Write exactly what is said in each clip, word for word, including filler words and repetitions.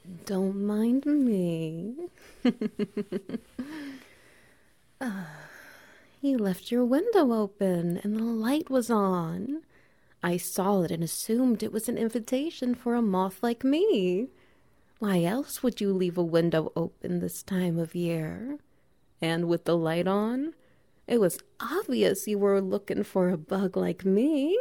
Don't mind me. uh, you left your window open and the light was on. I saw it and assumed it was an invitation for a moth like me. Why else would you leave a window open this time of year? And with the light on, it was obvious you were looking for a bug like me.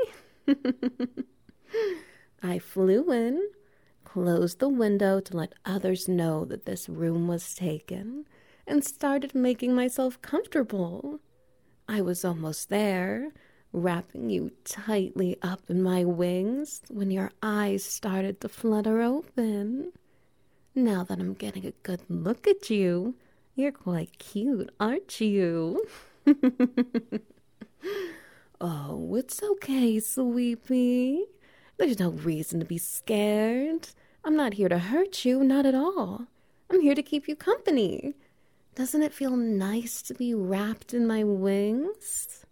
I flew in, closed the window to let others know that this room was taken, and started making myself comfortable. I was almost there, wrapping you tightly up in my wings when your eyes started to flutter open. Now that I'm getting a good look at you, you're quite cute, aren't you? Oh, it's okay, sweetie. There's no reason to be scared. I'm not here to hurt you, not at all. I'm here to keep you company. Doesn't it feel nice to be wrapped in my wings?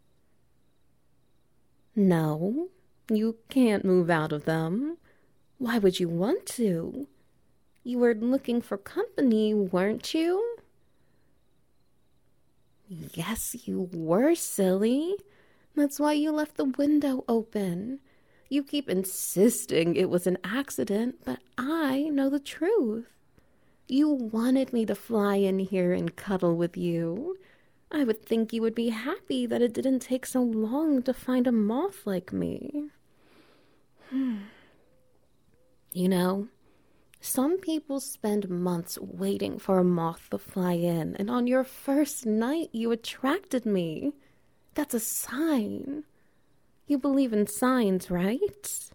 No, you can't move out of them. Why would you want to? You were looking for company, weren't you? Yes, you were, silly. That's why you left the window open. You keep insisting it was an accident, but I know the truth. You wanted me to fly in here and cuddle with you. I would think you would be happy that it didn't take so long to find a moth like me. Hmm. You know, some people spend months waiting for a moth to fly in, and on your first night you attracted me. That's a sign. You believe in signs, right?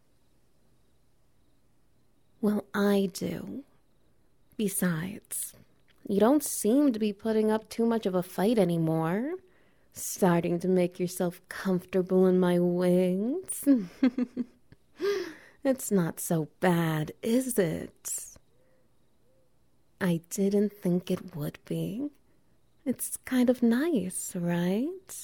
Well, I do. Besides, you don't seem to be putting up too much of a fight anymore. Starting to make yourself comfortable in my wings. It's not so bad, is it? I didn't think it would be. It's kind of nice, right?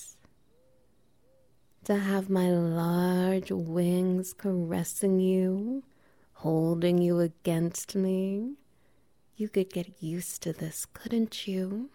To have my large wings caressing you, holding you against me. You could get used to this, couldn't you?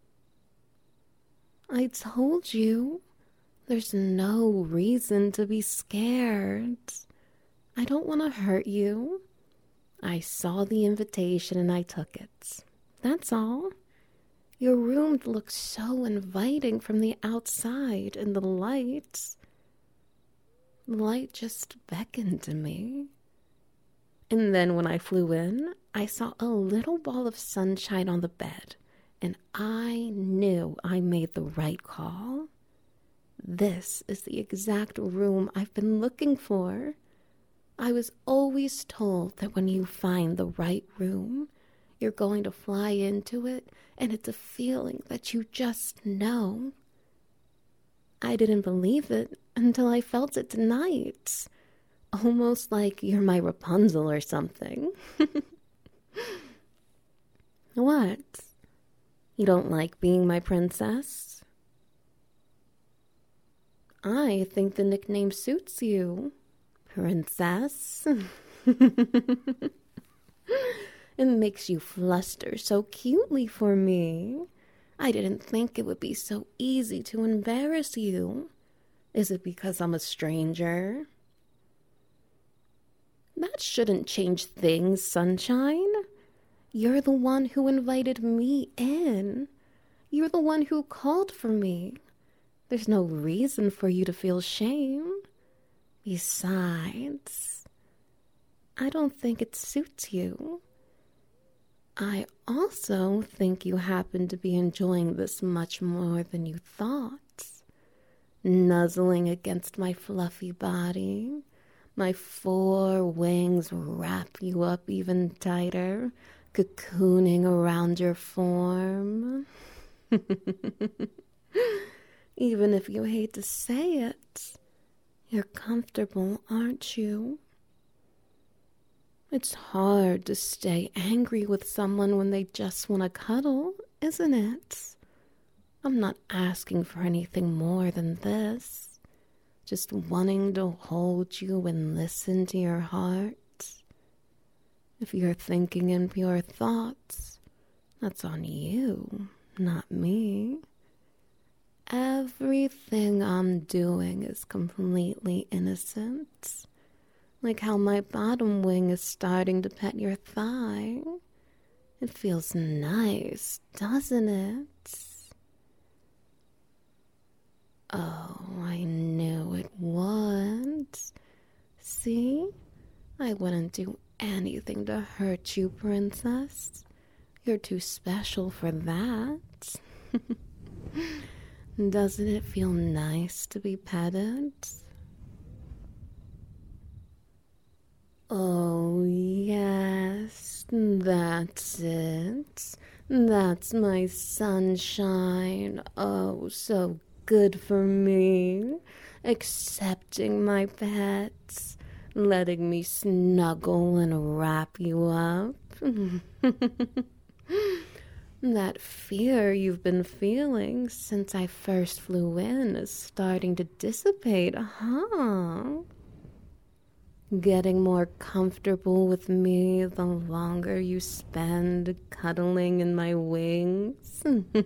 I told you, there's no reason to be scared. I don't want to hurt you. I saw the invitation and I took it. That's all. Your room looks so inviting from the outside, and the light... The light just beckoned to me. And then when I flew in, I saw a little ball of sunshine on the bed, and I knew I made the right call. This is the exact room I've been looking for. I was always told that when you find the right room, you're going to fly into it, and it's a feeling that you just know. I didn't believe it until I felt it tonight. Almost like you're my Rapunzel or something. What? You don't like being my princess? I think the nickname suits you. Princess. It makes you fluster so cutely for me. I didn't think it would be so easy to embarrass you. Is it because I'm a stranger? That shouldn't change things, Sunshine. You're the one who invited me in. You're the one who called for me. There's no reason for you to feel shame. Besides, I don't think it suits you. I also think you happen to be enjoying this much more than you thought. Nuzzling against my fluffy body, my four wings wrap you up even tighter, cocooning around your form. Even if you hate to say it, you're comfortable, aren't you? It's hard to stay angry with someone when they just want to cuddle, isn't it? I'm not asking for anything more than this. Just wanting to hold you and listen to your heart. If you're thinking impure thoughts, that's on you, not me. Everything I'm doing is completely innocent. Like how my bottom wing is starting to pet your thigh. It feels nice, doesn't it? Oh, I knew it would. See? I wouldn't do anything to hurt you, princess. You're too special for that. Doesn't it feel nice to be petted? Oh, yes, that's it. That's my sunshine. Oh, so good for me. Accepting my pets, letting me snuggle and wrap you up. That fear you've been feeling since I first flew in is starting to dissipate, huh? Getting more comfortable with me the longer you spend cuddling in my wings.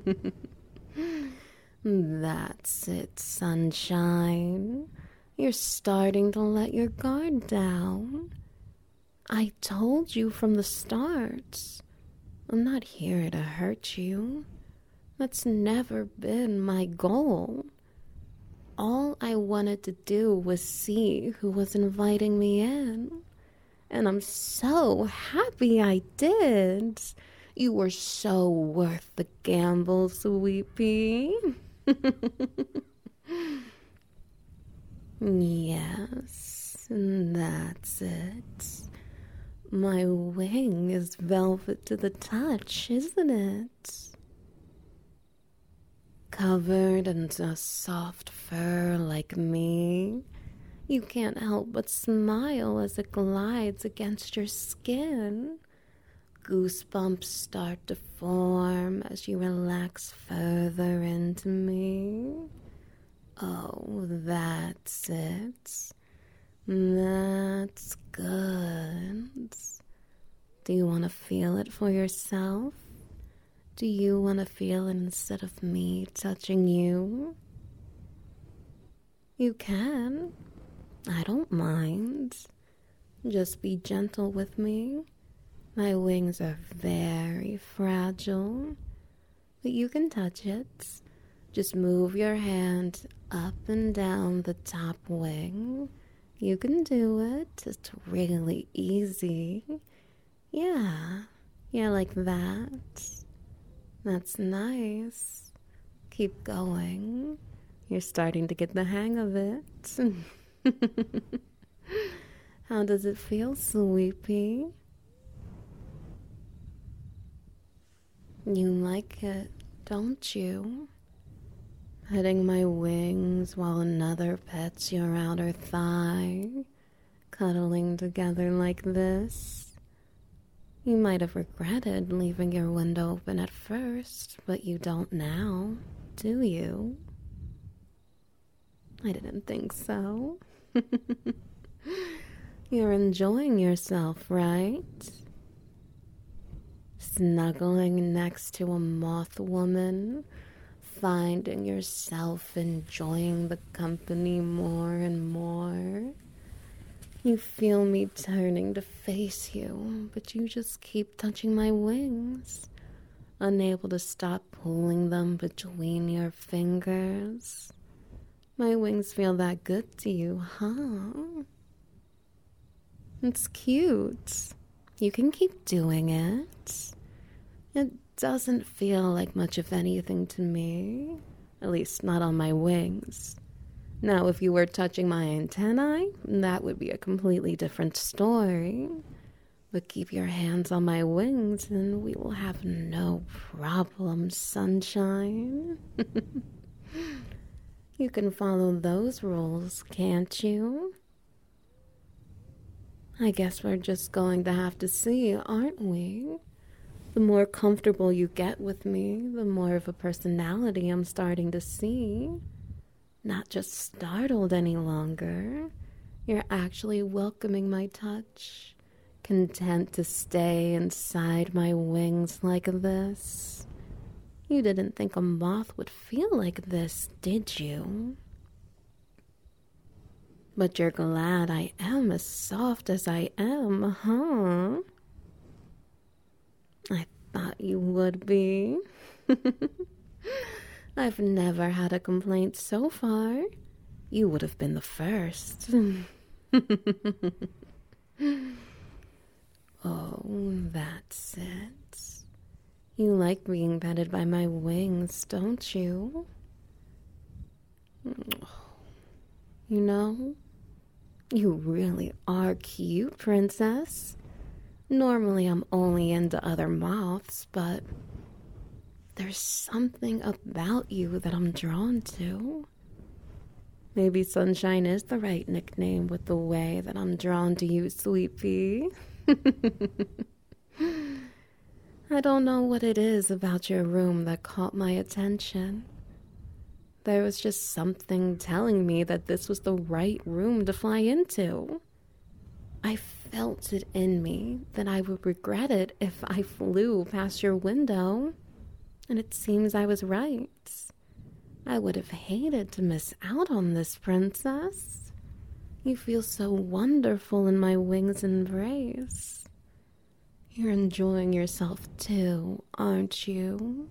That's it, sunshine. You're starting to let your guard down. I told you from the start. I'm not here to hurt you. That's never been my goal. All I wanted to do was see who was inviting me in. And I'm so happy I did. You were so worth the gamble, Sweepy. Yes, that's it. My wing is velvet to the touch, isn't it? Covered in a soft fur like me, you can't help but smile as it glides against your skin. Goosebumps start to form as you relax further into me. Oh, that's it. That's good. Do you want to feel it for yourself? Do you want to feel it instead of me touching you? You can. I don't mind. Just be gentle with me. My wings are very fragile, but you can touch it. Just move your hand up and down the top wing. You can do it. It's really easy. Yeah, yeah, like that. That's nice. Keep going. You're starting to get the hang of it. How does it feel, Sweepy? You like it, don't you? Petting my wings while another pets your outer thigh, cuddling together like this. You might have regretted leaving your window open at first, but you don't now, do you? I didn't think so. You're enjoying yourself, right? Snuggling next to a moth woman, finding yourself enjoying the company more and more. You feel me turning to face you, but you just keep touching my wings, unable to stop pulling them between your fingers. My wings feel that good to you, huh? It's cute. You can keep doing it. It doesn't feel like much of anything to me, at least not on my wings. Now, if you were touching my antennae, that would be a completely different story. But keep your hands on my wings and we will have no problem, sunshine. You can follow those rules, can't you? I guess we're just going to have to see, aren't we? The more comfortable you get with me, the more of a personality I'm starting to see. Not just startled any longer. You're actually welcoming my touch. content to stay inside my wings like this. You didn't think a moth would feel like this, did you? But you're glad I am as soft as I am, huh? I thought you would be. I've never had a complaint so far. You would have been the first. Oh, that's it. You like being petted by my wings, don't you? You know, you really are cute, princess. Normally I'm only into other moths, but there's something about you that I'm drawn to. Maybe Sunshine is the right nickname with the way that I'm drawn to you, Sweet Pea. I don't know what it is about your room that caught my attention. There was just something telling me that this was the right room to fly into. I felt it in me that I would regret it if I flew past your window. And it seems I was right. I would have hated to miss out on this, princess. You feel so wonderful in my wings' embrace. You're enjoying yourself too, aren't you?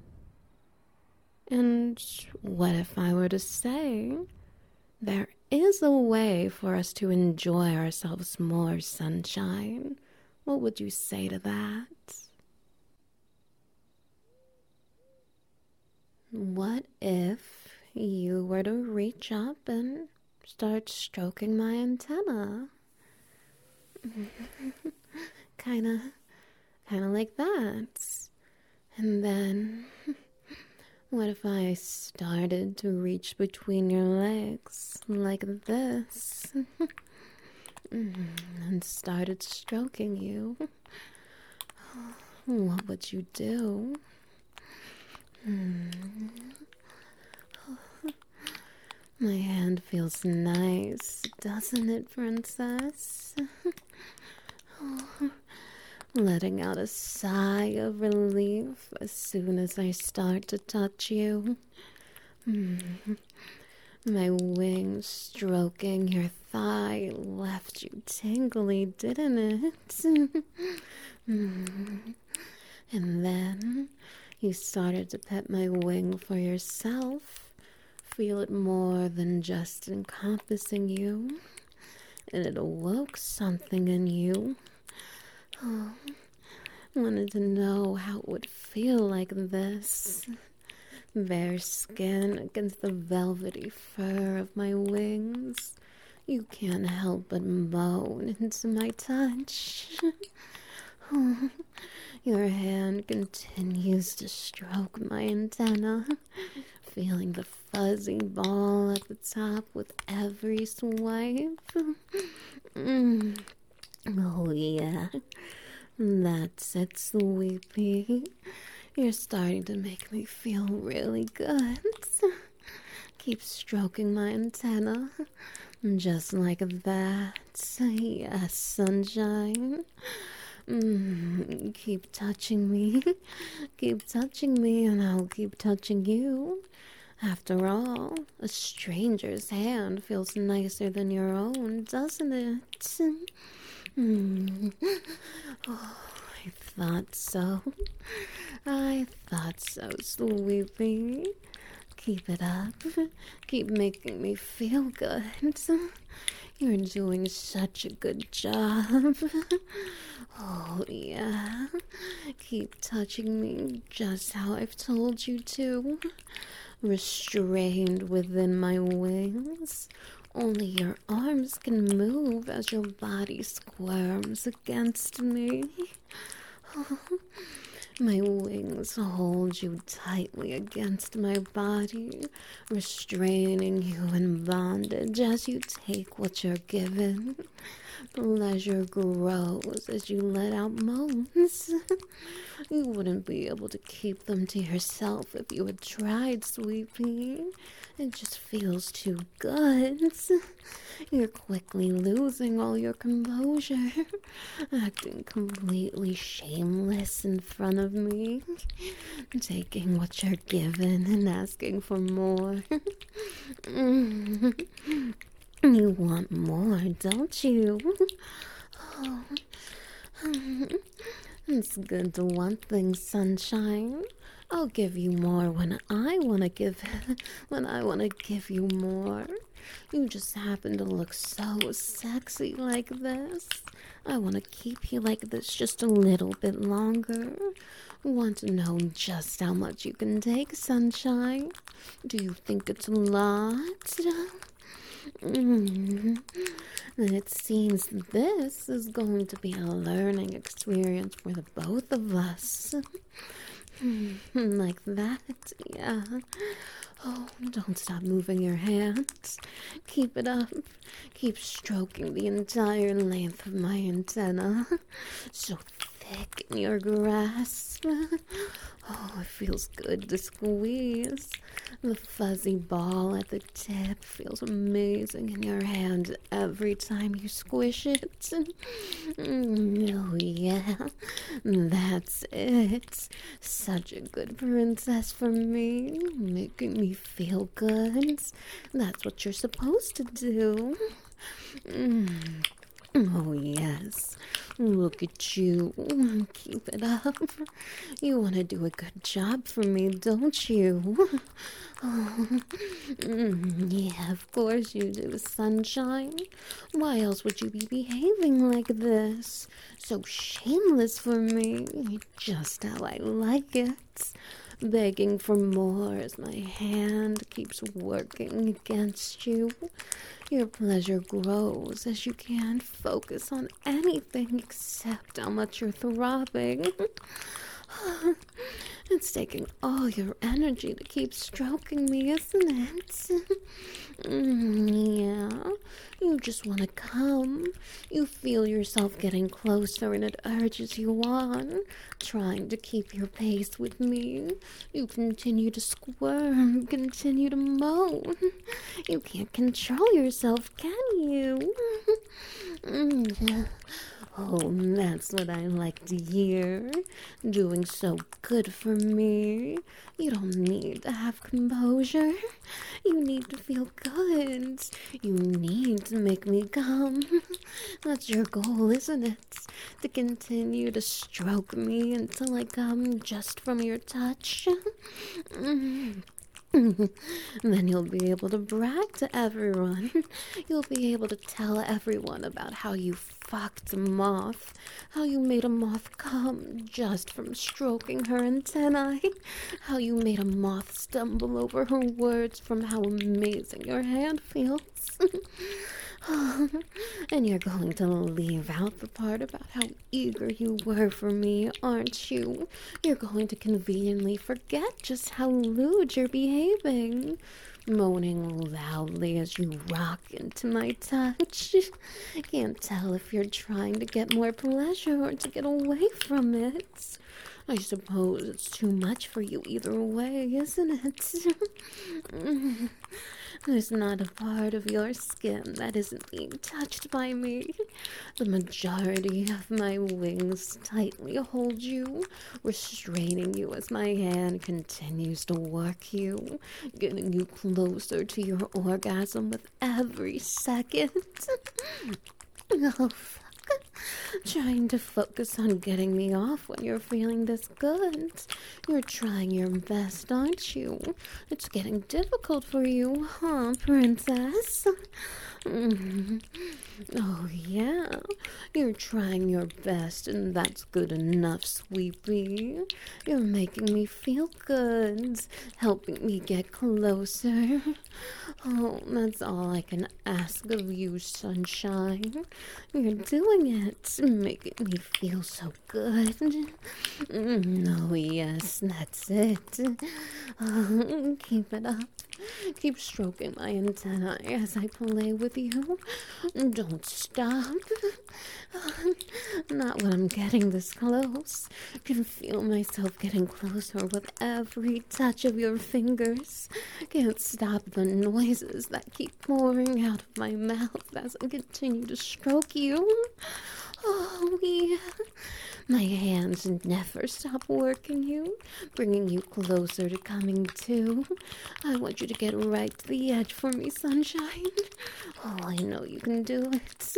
And what if I were to say, there is a way for us to enjoy ourselves more, Sunshine? What would you say to that? What if you were to reach up and start stroking my antenna? Kinda, kinda like that. And then, what if I started to reach between your legs like this? And started stroking you? What would you do? My hand feels nice, doesn't it, princess? Letting out a sigh of relief as soon as I start to touch you. My wings stroking your thigh left you tingly, didn't it? And then you started to pet my wing for yourself. Feel it more than just encompassing you. And it awoke something in you. Oh, wanted to know how it would feel like this. Bare skin against the velvety fur of my wings. You can't help but moan into my touch. Oh, your hand continues to stroke my antenna, feeling the fuzzy ball at the top with every swipe. Mm. Oh yeah, that's it, Sweetie. You're starting to make me feel really good. Keep stroking my antenna, just like that. Yes, Sunshine. Mm, keep touching me. Keep touching me and I'll keep touching you. After all, a stranger's hand feels nicer than your own, doesn't it? Mm. Oh, I thought so. I thought so, Sweetie. Keep it up. Keep making me feel good. You're doing such a good job. Oh, yeah. Keep touching me just how I've told you to. Restrained within my wings. Only your arms can move as your body squirms against me. Oh, my wings hold you tightly against my body, restraining you in bondage as you take what you're given. Pleasure grows as you let out moans. You wouldn't be able to keep them to yourself if you had tried, sweetie. It just feels too good. You're quickly losing all your composure, acting completely shameless in front of me, taking what you're given and asking for more. You want more, don't you? Oh, it's good to want things, sunshine. I'll give you more when I want to give when I want to give you more. You just happen to look so sexy like this. I want to keep you like this just a little bit longer. Want to know just how much you can take, sunshine? Do you think it's a lot? Mm. It seems this is going to be a learning experience for the both of us. Like that, yeah. Oh, don't stop moving your hands. Keep it up. Keep stroking the entire length of my antenna. So thick in your grasp. Oh, it feels good to squeeze. The fuzzy ball at the tip feels amazing in your hand every time you squish it. Mm, oh, yeah. That's it. Such a good princess for me. Making me feel good. That's what you're supposed to do. Mm. Oh, yes. Look at you. Keep it up. You want to do a good job for me, don't you? Oh, mm, yeah, of course you do, sunshine. Why else would you be behaving like this? So shameless for me. Just how I like it. Begging for more as my hand keeps working against you. Your pleasure grows as you can't focus on anything except how much you're throbbing. It's taking all your energy to keep stroking me, isn't it? Mm, yeah, you just want to come. You feel yourself getting closer and it urges you on, trying to keep your pace with me. You continue to squirm, continue to moan. You can't control yourself, can you? Mm. Oh, that's what I like to hear. Doing so good for me. You don't need to have composure. You need to feel good. You need to make me come. That's your goal, isn't it? To continue to stroke me until I come just from your touch. Mm. Then you'll be able to brag to everyone. You'll be able to tell everyone about how you fucked a moth, how you made a moth come just from stroking her antennae, how you made a moth stumble over her words from how amazing your hand feels. And you're going to leave out the part about how eager you were for me, aren't you? You're going to conveniently forget just how lewd you're behaving, moaning loudly as you rock into my touch. Can't tell if you're trying to get more pleasure or to get away from it. I suppose it's too much for you either way, isn't it? There's not a part of your skin that isn't being touched by me. The majority of my wings tightly hold you, restraining you as my hand continues to work you, getting you closer to your orgasm with every second. Oh, fuck. Trying to focus on getting me off when you're feeling this good. You're trying your best, aren't you? It's getting difficult for you, huh, princess? Mm. Oh, yeah. You're trying your best, and that's good enough, sweetie. You're making me feel good, helping me get closer. Oh, that's all I can ask of you, sunshine. You're doing it, making me feel so good. Mm, oh, yes, that's it. Oh, keep it up. Keep stroking my antennae as I play with you. Don't stop. Not when I'm getting this close. Can feel myself getting closer with every touch of your fingers. Can't stop the noises that keep pouring out of my mouth as I continue to stroke you. Oh, yeah. My hands never stop working you, bringing you closer to coming to. I want you to get right to the edge for me, sunshine. Oh, I know you can do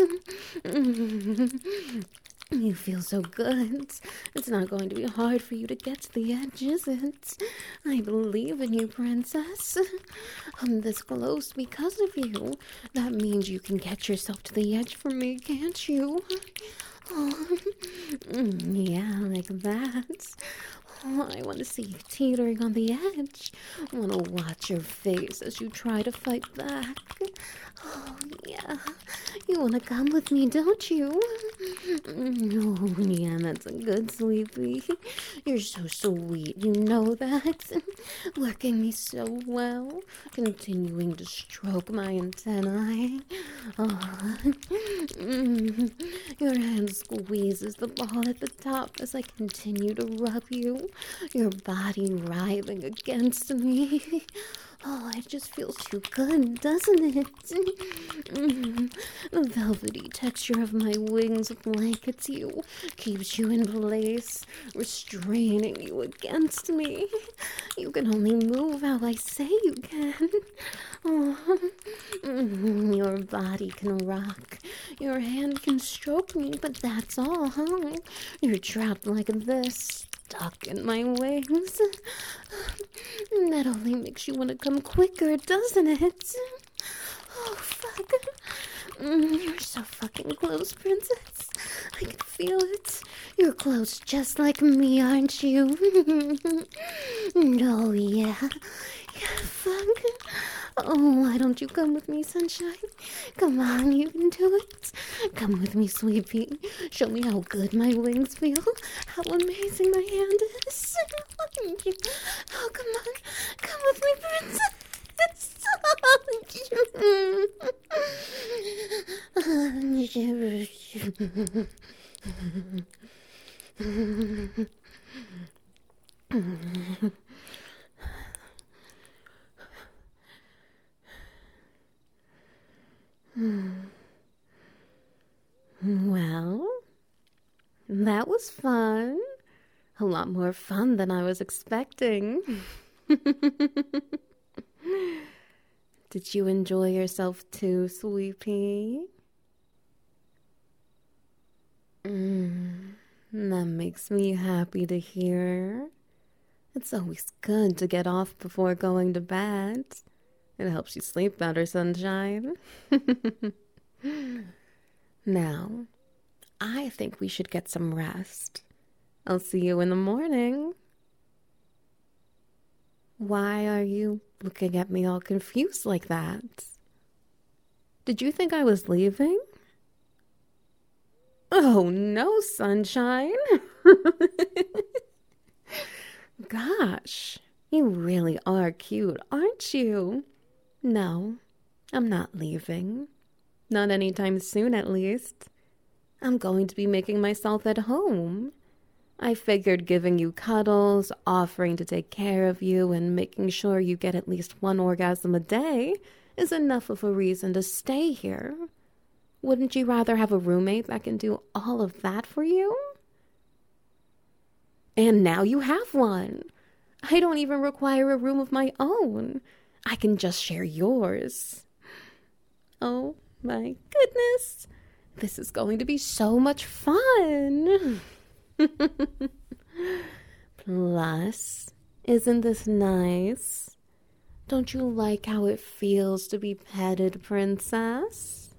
it. You feel so good. It's not going to be hard for you to get to the edge, is it? I believe in you, princess. I'm this close because of you. That means you can get yourself to the edge for me, can't you? Oh, yeah, like that. Oh, I want to see you teetering on the edge. I want to watch your face as you try to fight back. Oh, yeah. You want to come with me, don't you? Oh, yeah, that's a good sweetie. You're so sweet, you know that. Working me so well. Continuing to stroke my antennae. Oh, mm. Your hand squeezes the ball at the top as I continue to rub you. Your body writhing against me. Oh, it just feels too good, doesn't it? Mm. The velvety texture of my wings blankets you, keeps you in place, restraining you against me. You can only move how I say you can. Oh, mm, your body can rock. Your hand can stroke me, but that's all, huh? You're trapped like this. Stuck in my wings. That only makes you want to come quicker, doesn't it? Oh, fuck. Mm, you're so fucking close, princess. I can feel it. You're close just like me, aren't you? Oh, yeah. Yeah, fuck. Oh, why don't you come with me, sunshine? Come on, you can do it. Come with me, sweetie. Show me how good my wings feel. How amazing my hand is. Oh, come on. Come with me, princess. Well, that was fun. A lot more fun than I was expecting. Did you enjoy yourself too, sweetie? Mm, that makes me happy to hear. It's always good to get off before going to bed. It helps you sleep better, sunshine. Now, I think we should get some rest. I'll see you in the morning. Why are you looking at me all confused like that? Did you think I was leaving? Oh, no, sunshine. Gosh, you really are cute, aren't you? No, I'm not leaving. Not anytime soon, at least. I'm going to be making myself at home. I figured giving you cuddles, offering to take care of you, and making sure you get at least one orgasm a day is enough of a reason to stay here. Wouldn't you rather have a roommate that can do all of that for you? And now you have one. I don't even require a room of my own. I can just share yours. Oh my goodness. This is going to be so much fun. Plus, isn't this nice? Don't you like how it feels to be petted, princess?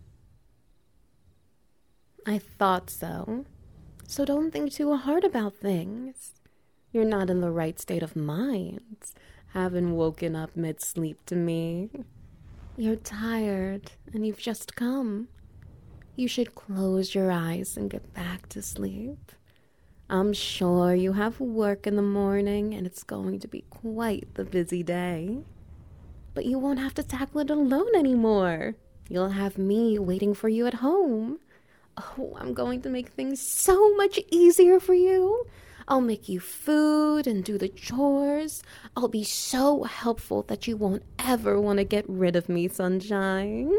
I thought so. So don't think too hard about things. You're not in the right state of mind, having woken up mid-sleep to me. You're tired and you've just come. You should close your eyes and get back to sleep. I'm sure you have work in the morning and it's going to be quite the busy day. But you won't have to tackle it alone anymore. You'll have me waiting for you at home. Oh, I'm going to make things so much easier for you. I'll make you food and do the chores. I'll be so helpful that you won't ever want to get rid of me, sunshine.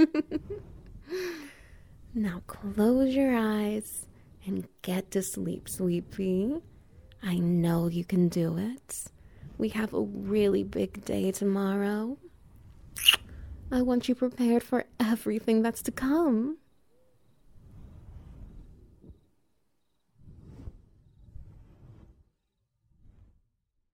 Now close your eyes and get to sleep, sweetie. I know you can do it. We have a really big day tomorrow. I want you prepared for everything that's to come.